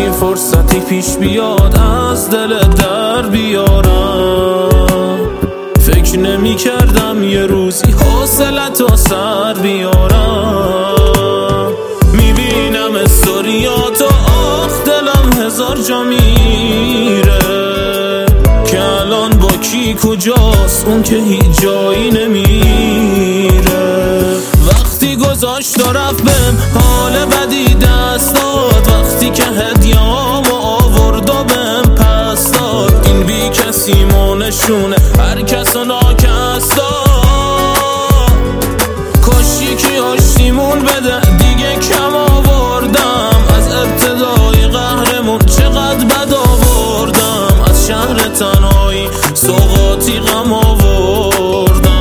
هرچی فرصتی پیش بیاد از دل در بیارم. فکر نمی کردم یه روزی حوصله‌تو سر بیارم. میبینم استوریاتو آخ دلم هزار جا میره که الان با کی کجاست اون که هیچ جایی نمیره. وقتی گذاشت و رفت بهم حال بدی دست داد، وقتی که هدیه‌امو آورد و بهم پس داد. این بی کسی نشونه هر کس و ناکس داد. کاش یکی آشتیمون بده دیگه کم آوردم. از ابتدای قهرمون چقدر بد آوردم. از شهر تنهایی سوغاتی غم آوردم.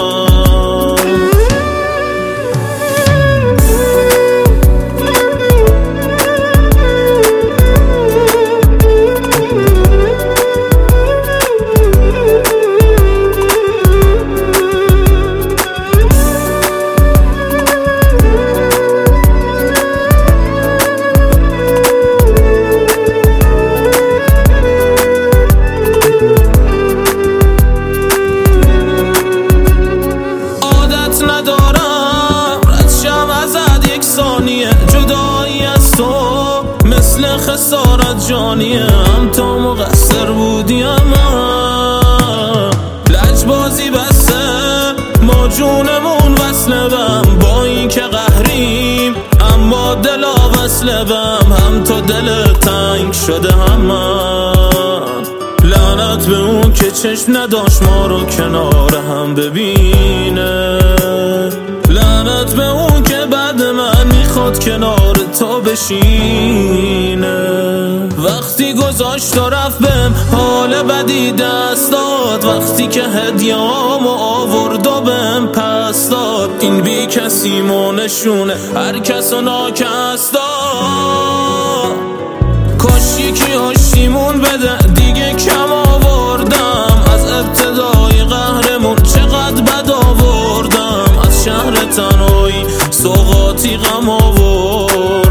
جدایی از تو مثل خسارت جانیه، هم تو مقصر بودی اما لجبازی بسته ما جونمون وصله بم. با این که قهریم اما دلا وصله بم. هم تو دل تنگ شده هم من. لعنت به اون که چشم نداشت ما رو کنار هم ببینه. لعنت به اون که بعد من میخواد کنار تو بشینه. وقتی گذاشت و رفت بهم حال بدی دست داد، وقتی که هدیه‌امو آورد و بهم پس داد. این بی کسی نشونه هر کس و ناکس داد. کاش یکی آشتیمون بده دیگه کم آوردم. از ابتدای قهرمون چقدر بد آوردم. از شهر تنهایی سوغاتی غم آوردم.